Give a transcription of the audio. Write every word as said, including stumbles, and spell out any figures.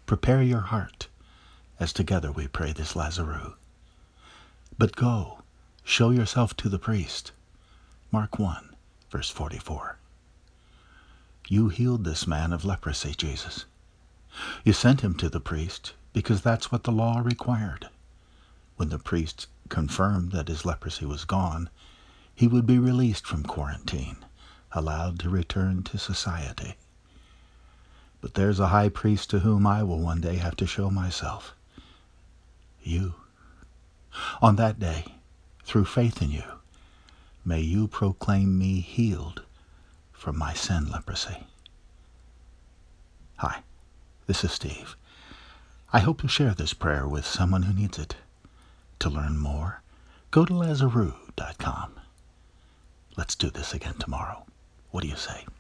prepare your heart, as together we pray this Lazarus. But go, show yourself to the priest. Mark one, verse forty-four. You healed this man of leprosy, Jesus. You sent him to the priest because that's what the law required. When the priest confirmed that his leprosy was gone, he would be released from quarantine, allowed to return to society. But there's a high priest to whom I will one day have to show myself. You. On that day, through faith in you, may you proclaim me healed from my sin leprosy. Hi, this is Steve. I hope you'll share this prayer with someone who needs it. To learn more, go to Lazarus dot com. Let's do this again tomorrow. What do you say?